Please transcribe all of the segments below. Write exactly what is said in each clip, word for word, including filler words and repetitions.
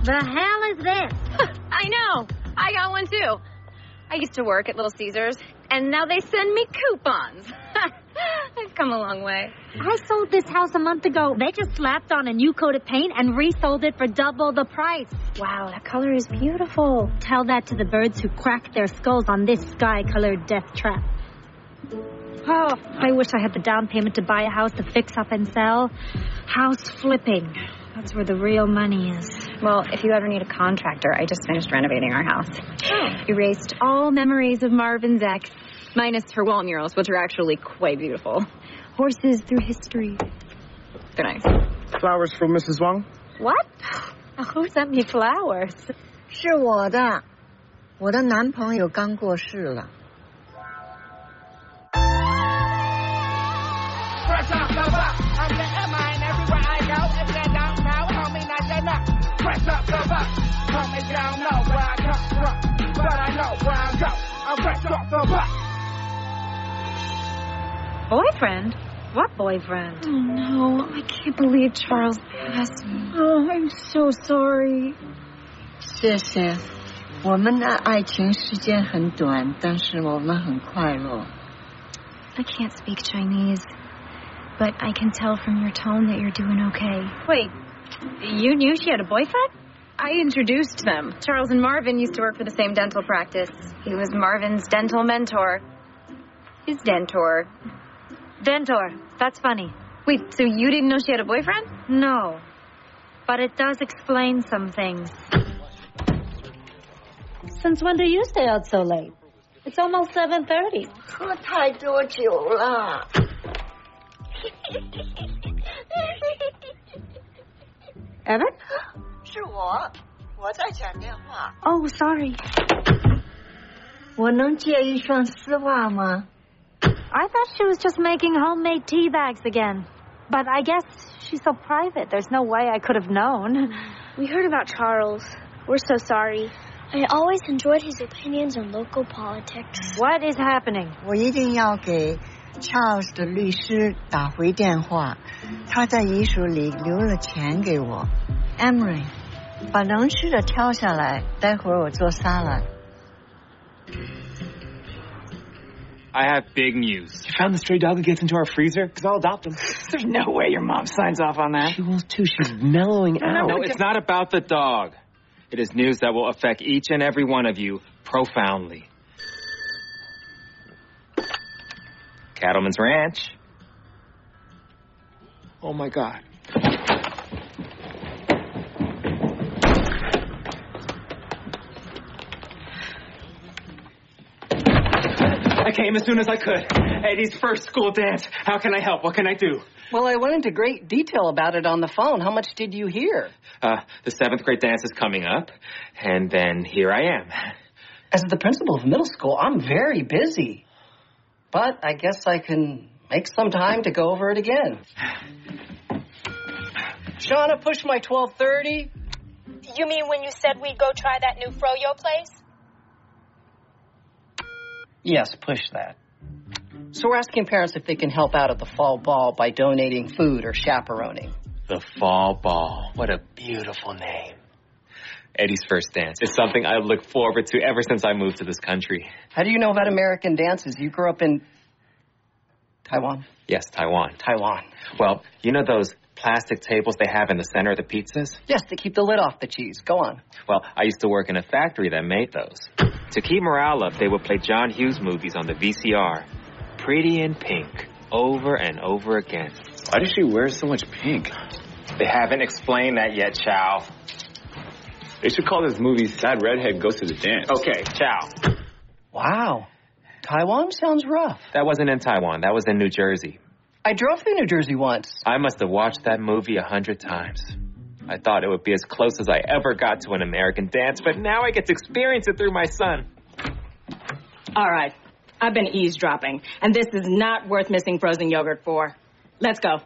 the hell is this? I know. I got one, too. I used to work at Little Caesars, and now they send me coupons. I've come a long way. I sold this house a month ago. They just slapped on a new coat of paint and resold it for double the price. Wow, that color is beautiful. Tell that to the birds who crack their skulls on this sky-colored death trap. Oh, I wish I had the down payment to buy a house to fix up and sell. House flipping. That's where the real money is. Well, if you ever need a contractor, I just finished renovating our house. Oh. Erased all memories of Marvin's ex, minus her wall murals, which are actually quite beautiful. Horses through history. They're nice. Flowers from Missus Wang? What? Who sent me flowers? 是我的，我的男朋友刚过世了。 Press up the buck, I'm getting mine everywhere I go. If they don't know, homie, not they know. Press up the buck, homie, they don't know where I come from, but I know where I go. I'm press up the buck. Boyfriend? What boyfriend? Oh, no. I can't believe Charles passed. Oh, I'm so sorry. 谢谢，我们的爱情时间很短，但是我们很快乐。 I can't speak Chinese, but I can tell from your tone that you're doing okay. Wait, you knew she had a boyfriend? I introduced them. Charles and Marvin used to work for the same dental practice. He was Marvin's dental mentor. His dentor. Dentor. That's funny. Wait, so you didn't know she had a boyfriend? No. But it does explain some things. Since when do you stay out so late? It's almost seven thirty. 喝太多酒了。 Evan? 是我，我在讲电话。 Oh, sorry. 我能借一双丝袜吗？ I thought she was just making homemade tea bags again. But I guess she's so private. There's no way I could have known. We heard about Charles. We're so sorry. I always enjoyed his opinions on local politics. What is happening? 我一定要给 Charles 的律师打回电话。他在遗书里留了钱给我。Emery， 把能吃的挑下来，待会儿我做沙拉。 I have big news. You found the stray dog who gets into our freezer? Because I'll adopt him. There's no way your mom signs off on that. She will too. She's mellowing out. No, it's not about the dog. It is news that will affect each and every one of you profoundly. Cattleman's Ranch. Oh, my God. I came as soon as I could. Eddie's first school dance. How can I help? What can I do? Well, I went into great detail about it on the phone. How much did you hear? Uh, the seventh grade dance is coming up, and then here I am. As the principal of middle school, I'm very busy. But I guess I can make some time to go over it again. Shauna, push my twelve thirty. You mean when you said we'd go try that new froyo place? Yes, push that. So we're asking parents if they can help out at the fall ball by donating food or chaperoning. The fall ball. What a beautiful name. Eddie's first dance. It's something I look forward to ever since I moved to this country. How do you know about American dances? You grew up in Taiwan? Yes, Taiwan. Taiwan. Well, you know those plastic tables they have in the center of the pizzas? Yes, to keep the lid off the cheese. Go on. Well, I used to work in a factory that made those. To keep morale up, they would play John Hughes movies on the V C R. Pretty in Pink, over and over again. Why does she wear so much pink? They haven't explained that yet, Chow. They should call this movie Sad Redhead Goes to the Dance. Okay, Chow. Wow. Taiwan sounds rough. That wasn't in Taiwan. That was in New Jersey. I drove through New Jersey once. I must have watched that movie a hundred times. I thought it would be as close as I ever got to an American dance, but now I get to experience it through my son. All right. I've been eavesdropping, and this is not worth missing frozen yogurt for. Let's go.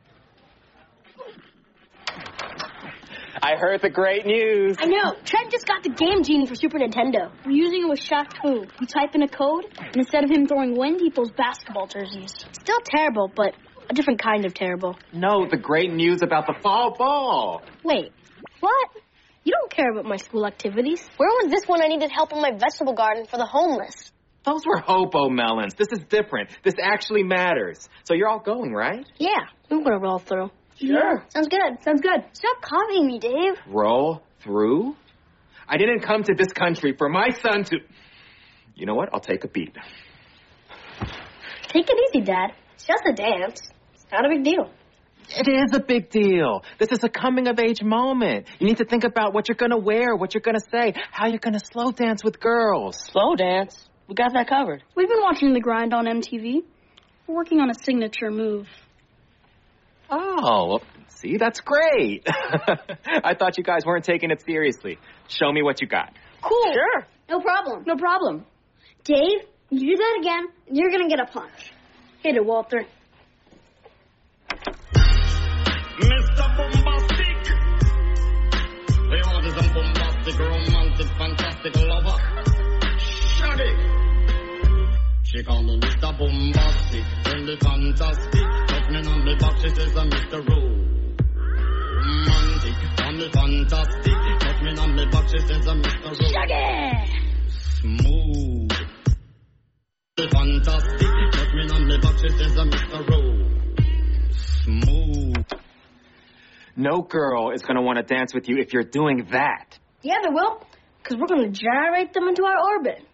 I heard the great news. I know. Trent just got the Game Genie for Super Nintendo. We're using it with Shaq Fu. You type in a code, and instead of him throwing wind, he throws basketball jerseys. Still terrible, but a different kind of terrible. No, the great news about the fall ball. Wait, what? You don't care about my school activities. Where was this when I needed help in my vegetable garden for the homeless? Those were hobo melons. This is different. This actually matters. So you're all going, right? Yeah, I'm gonna roll through. Sure. Sounds good. Sounds good. Stop copying me, Dave. Roll through? I didn't come to this country for my son to... You know what? I'll take a beat. Take it easy, Dad. It's just a dance. It's not a big deal. It is a big deal. This is a coming-of-age moment. You need to think about what you're going to wear, what you're going to say, how you're going to slow dance with girls. Slow dance? We got that covered. We've been watching The Grind on M T V. We're working on a signature move. Oh, well, see, that's great. I thought you guys weren't taking it seriously. Show me what you got. Cool. Sure. No problem. No problem. Dave, you do that again, you're going to get a punch. Hit it, Walter. Mister Bombastic. We want is a bombastic, romantic, fantastic lover. Shaggy. She call me Mister Bombastic, really fantastic. Touch me on the back, she says I'm Mister Romantic, call me fantastic. Touch me on the back, she says I'm Mister Romantic. Shaggy. Smooth. Fantastic. Touch me on the back, she says I'm Mister Romantic. Smooth. No girl is going to want to dance with you if you're doing that. Yeah, they will, because we're going to gyrate them into our orbit.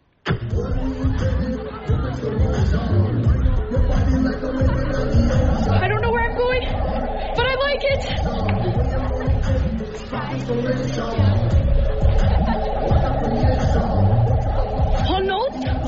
I don't know where I'm going, but I like it. Oh, no.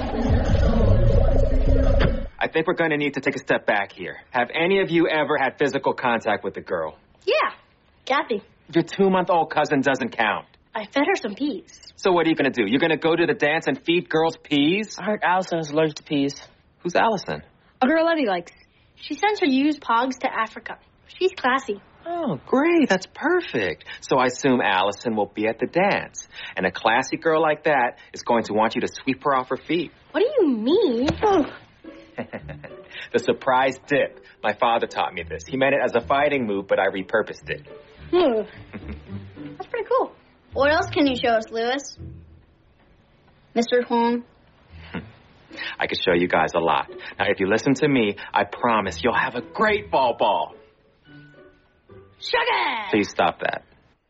I think we're going to need to take a step back here. Have any of you ever had physical contact with a girl? Yeah, Kathy. Your two-month-old cousin doesn't count. I fed her some peas. So what are you going to do? You're going to go to the dance and feed girls peas? I heard Allison is allergic to peas. Who's Allison? A girl Eddie likes. She sends her used pogs to Africa. She's classy. Oh, great. That's perfect. So I assume Allison will be at the dance. And a classy girl like that is going to want you to sweep her off her feet. What do you mean? The surprise dip. My father taught me this. He meant it as a fighting move, but I repurposed it. Hmm. That's pretty cool. What else can you show us, Lewis? Mister Huang? I could show you guys a lot. Now, if you listen to me, I promise you'll have a great ball ball. Sugar! Please stop that.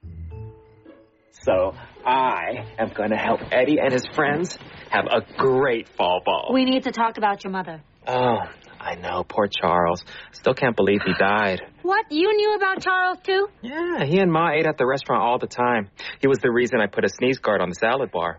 So, I am going to help Eddie and his friends have a great fall ball. We need to talk about your mother. Oh, I know. Poor Charles. Still can't believe he died. What? You knew about Charles, too? Yeah, he and Ma ate at the restaurant all the time. He was the reason I put a sneeze guard on the salad bar.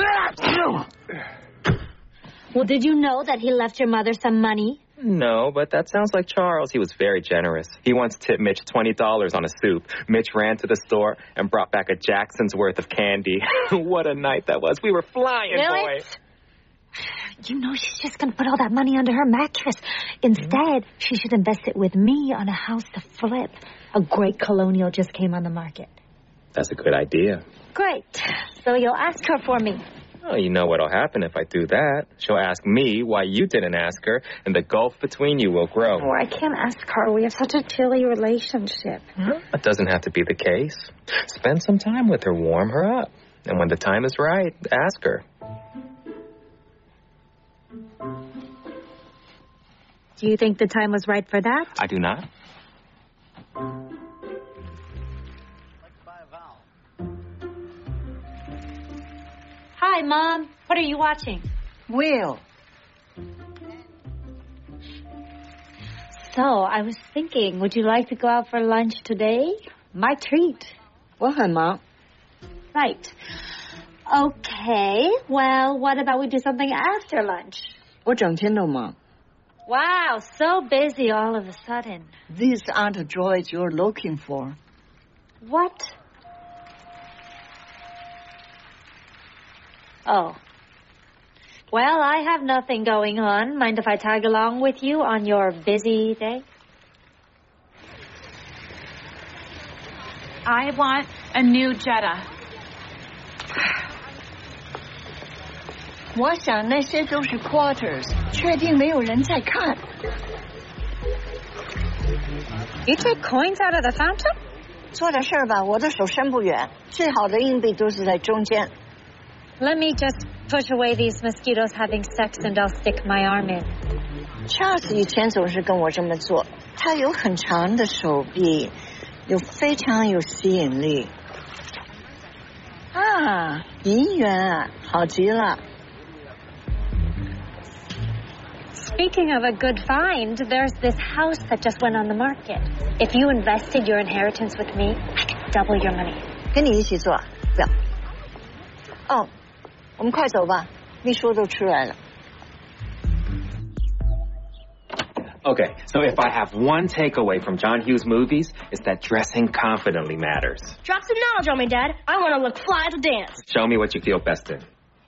Well, did you know that he left your mother some money? No, but that sounds like Charles. He was very generous. He once tipped Mitch twenty dollars on a soup. Mitch ran to the store and brought back a Jackson's worth of candy. What a night that was. We were flying, really? boy. You know she's just going to put all that money under her mattress. Instead, she should invest it with me on a house to flip. A great colonial just came on the market. That's a good idea. Great. So you'll ask her for me. Well, you know what'll happen if I do that. She'll ask me why you didn't ask her, and the gulf between you will grow. Oh, I can't ask her. We have such a chilly relationship. That doesn't have to be the case. Spend some time with her, warm her up. And when the time is right, ask her. Do you think the time was right for that? I do not. Hi, Mom. What are you watching? Will. So, I was thinking, would you like to go out for lunch today? My treat. 我很忙. Right. Okay. Well, what about we do something after lunch? 我整天都忙. Wow, so busy all of a sudden. These aren't the joys you're looking for. What? Oh. Well, I have nothing going on. Mind if I tag along with you on your busy day? I want a new Jetta. 我想那些都是 quarters， 确定没有人在看。 You take coins out of the fountain? 做点事儿吧，我的手伸不远，最好的硬币都是在中间。 Let me just push away these mosquitoes having sex and I'll stick my arm in. Charles 以前总是跟我这么做，他有很长的手臂，有非常有吸引力。啊，银元啊，好极了。 Speaking of a good find, there's this house that just went on the market. If you invested your inheritance with me, I could double your money. 跟你一起做，不要。哦，我们快走吧，秘书都出来了。 Okay, so if I have one takeaway from John Hughes movies, it's that dressing confidently matters. Drop some knowledge on me, Dad. I want to look fly at the dance. Show me what you feel best in.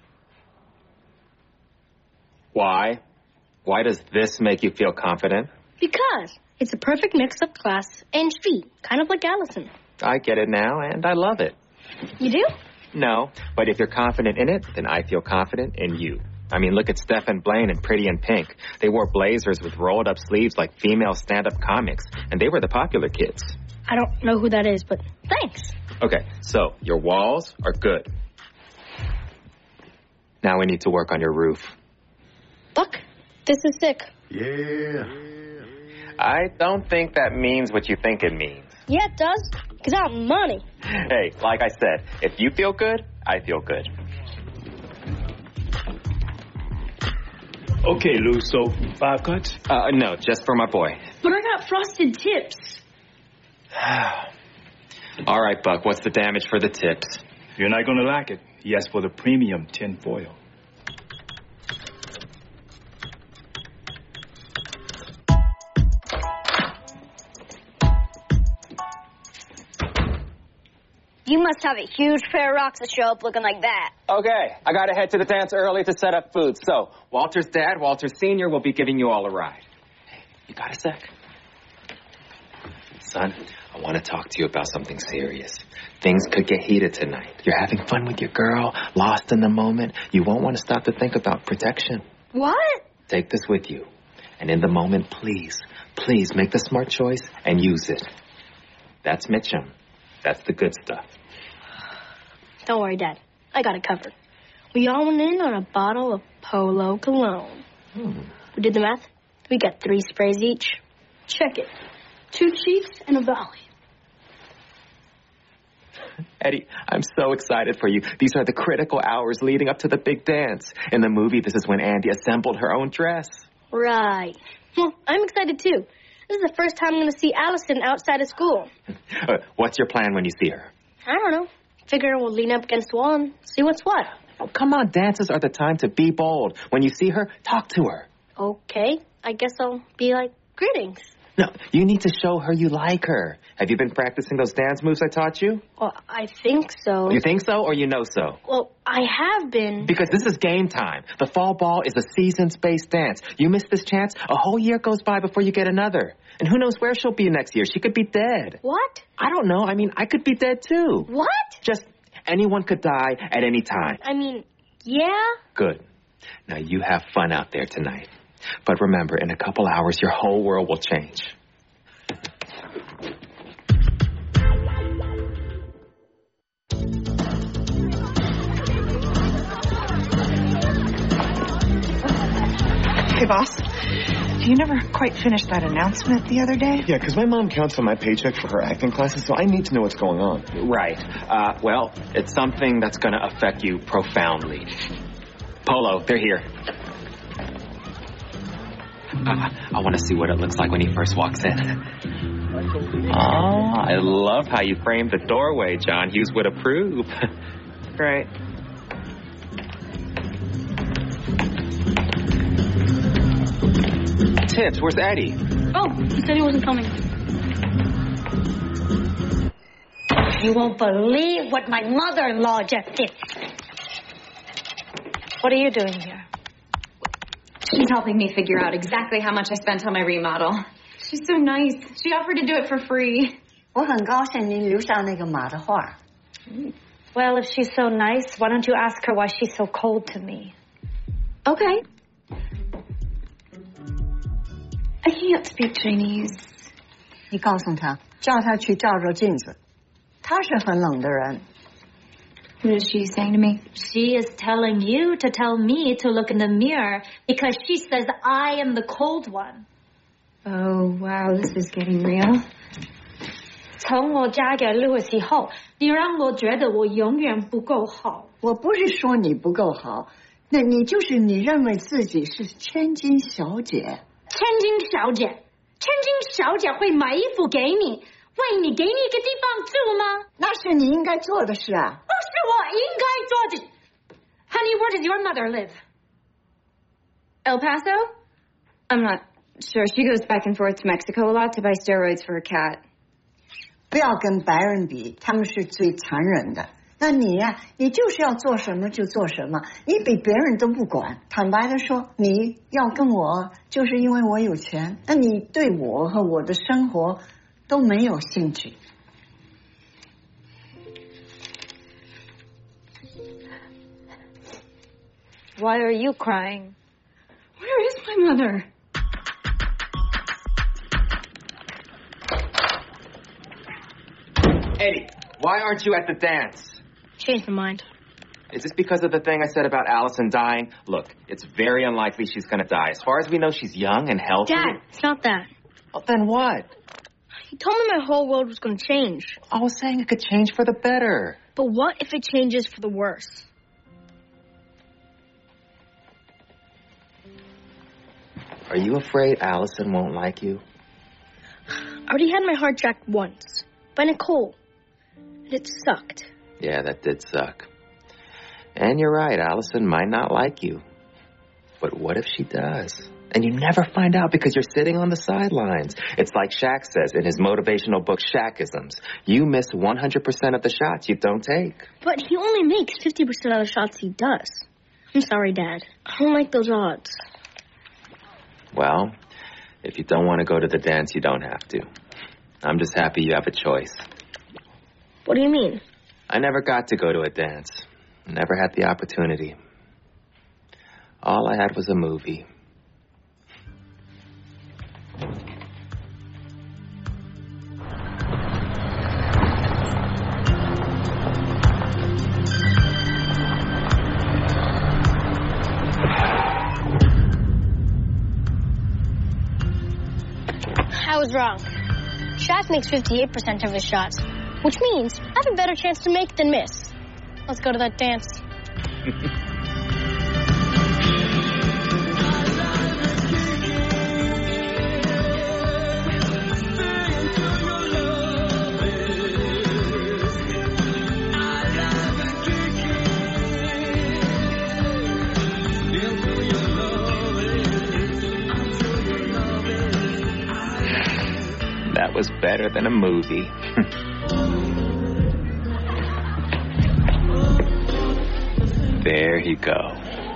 Why? Why does this make you feel confident? Because it's a perfect mix of class and speed, kind of like Allison. I get it now, and I love it. You do? No, but if you're confident in it, then I feel confident in you. I mean, look at Steph and Blaine in Pretty in Pink. They wore blazers with rolled-up sleeves like female stand-up comics, and they were the popular kids. I don't know who that is, but thanks. Okay, so your walls are good. Now we need to work on your roof. Buck, this is sick. Yeah. I don't think that means what you think it means. Yeah, it does, because I have money. Hey, like I said, if you feel good, I feel good. Okay, Lou, so five cuts? Uh, no, just for my boy. But I got frosted tips. All right, Buck, what's the damage for the tips? You're not going to like it. He asked for the premium tin foil. You must have a huge pair of rocks to show up looking like that. Okay, I gotta head to the dance early to set up food. So, Walter's dad, Walter Senior, will be giving you all a ride. Hey, you got a sec? Son, I want to talk to you about something serious. Things could get heated tonight. You're having fun with your girl, lost in the moment. You won't want to stop to think about protection. What? Take this with you. And in the moment, please, please make the smart choice and use it. That's Mitchum. That's the good stuff. Don't worry, Dad. I got it covered. We all went in on a bottle of Polo cologne. Hmm. We did the math. We got three sprays each. Check it. Two cheeks and a valley. Eddie, I'm so excited for you. These are the critical hours leading up to the big dance. In the movie, this is when Andy assembled her own dress. Right. Well, I'm excited, too. This is the first time I'm going to see Allison outside of school. Uh, what's your plan when you see her? I don't know. Figure we'll lean up against the wall and see what's what. Oh, come on. Dances are the time to be bold. When you see her, talk to her. Okay. I guess I'll be like, greetings. No, you need to show her you like her. Have you been practicing those dance moves I taught you? Well, I think so. You think so or you know so? Well, I have been. Because this is game time. The fall ball is a seasons-based dance. You miss this chance, a whole year goes by before you get another. And who knows where she'll be next year? She could be dead. What? I don't know. I mean, I could be dead too. What? Just anyone could die at any time. I mean, yeah? Good. Now you have fun out there tonight. But remember, in a couple hours, your whole world will change. Hey, boss. You never quite finished that announcement the other day? Yeah, because my mom counts on my paycheck for her acting classes, so I need to know what's going on. Right. Uh, well, it's something that's going to affect you profoundly. Polo, they're here. Uh, I want to see what it looks like when he first walks in. Oh, I love how you framed the doorway. John Hughes would approve. Great. Tips, where's Eddie? Oh, he said he wasn't coming. You won't believe what my mother-in-law just did. What are you doing here? She's helping me figure out exactly how much I spent on my remodel. She's so nice. She offered to do it for free. 我很高兴您留下那个马的画。 Well, if she's so nice, why don't you ask her why she's so cold to me? Okay. I can't speak Chinese. 你告诉他，叫他去照照镜子， 他是很冷的人。 What is she saying to me? She is telling you to tell me to look in the mirror because she says I am the cold one. Oh, wow, this is getting real. 从我嫁给 Louis 以后，你让我觉得我永远不够好。 我不是说你不够好，那你就是你认为自己是千金小姐。 千金小姐，千金小姐会买衣服给你，为你给你一个地方住吗？ 那是你应该做的事啊。 是我应该做的。Honey, where does your mother live? El Paso? I'm not sure. She goes back and forth to Mexico a lot to buy steroids for her cat. 不要跟白人比，他们是最残忍的。那你呀、啊，你就是要做什么就做什么，你比别人都不管。坦白的说，你要跟我，就是因为我有钱，那你对我和我的生活都没有兴趣。 Why are you crying? Where is my mother? Eddie, why aren't you at the dance? Changed my mind. Is this because of the thing I said about Allison dying? Look, it's very unlikely she's gonna die. As far as we know, she's young and healthy. Dad, it's not that. Well, then what? You told me my whole world was going to change. I was saying it could change for the better. But what if it changes for the worse? Are you afraid Allison won't like you? I already had my heart jacked once. By Nicole. And it sucked. Yeah, that did suck. And you're right, Allison might not like you. But what if she does? And you never find out because you're sitting on the sidelines. It's like Shaq says in his motivational book, Shaqisms. You miss one hundred percent of the shots you don't take. But he only makes fifty percent of the shots he does. I'm sorry, Dad. I don't like those odds. Well, if you don't want to go to the dance, you don't have to. I'm just happy you have a choice. What do you mean? I never got to go to a dance. Never had the opportunity. All I had was a movie. I was wrong. Shaq makes fifty-eight percent of his shots, which means I have a better chance to make than miss. Let's go to that dance. That was better than a movie. There you go.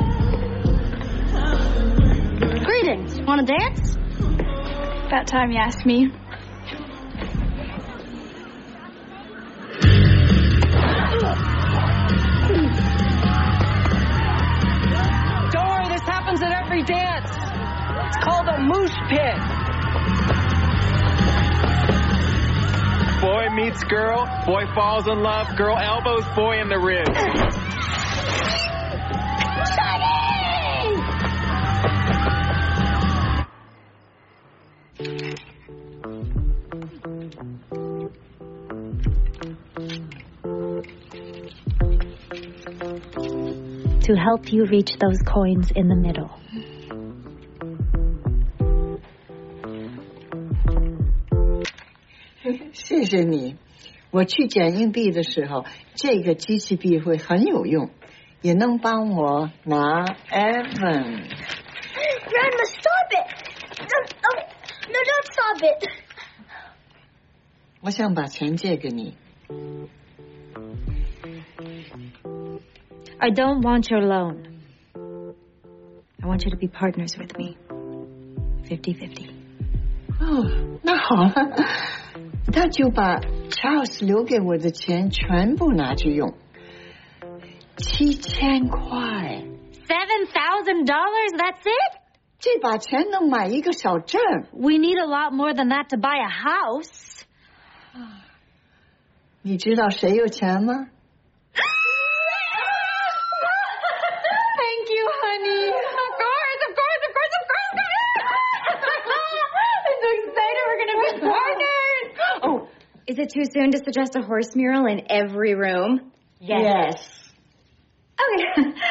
Greetings. Want to dance? About time you asked me. Don't worry, this happens at every dance. It's called a moose pit. Boy meets girl, boy falls in love, girl elbows boy in the ribs. To help you reach those coins in the middle. Thank 谢谢你。我去捡硬币的时候，这个机器币会很有用，也能帮我拿 Evan。 Grandma, stop it! No, no, no, don't stop it. 我想把钱借给你。 I don't want your loan. I want you to be partners with me. fifty-fifty. 哦，那好了，他就把 Charles 留给我的钱全部拿去用，七千块。 Seven thousand dollars? That's it? 这把钱能买一个小镇。 We need a lot more than that to buy a house. 你你知道谁有钱吗？ Thank you, honey. Of course, of course, of course, of course, of course. I'm so excited. We're going to be partners. Oh, is it too soon to suggest a horse mural in every room? Yes. yes. Okay.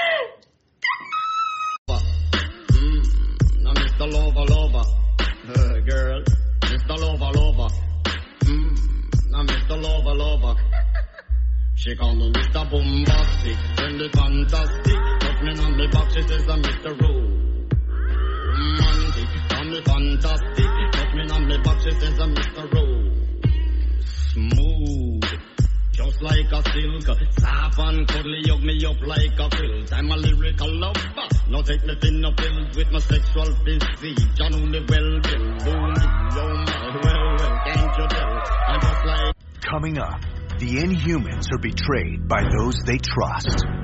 mm, now, Mister Lover, Lover. Uh, girl, Mister Lover, Lover. Mm, now, Mister Lover, Lover. She call me Mister Bombastic, friendly fantastic. Touch me on the back, she says I'm Mister Romantic. Call me fantastic, touch me on the back, she says I'm Mister Ro. Smooth, just like a silk. Soft and cuddly, hug me up like a quilt. I'm a lyrical lover, now take me thin or filled with my sexual physique. John only well, Bill, boom, oh my, well, well, can't you tell? I'm just like... Coming up, the Inhumans are betrayed by those they trust.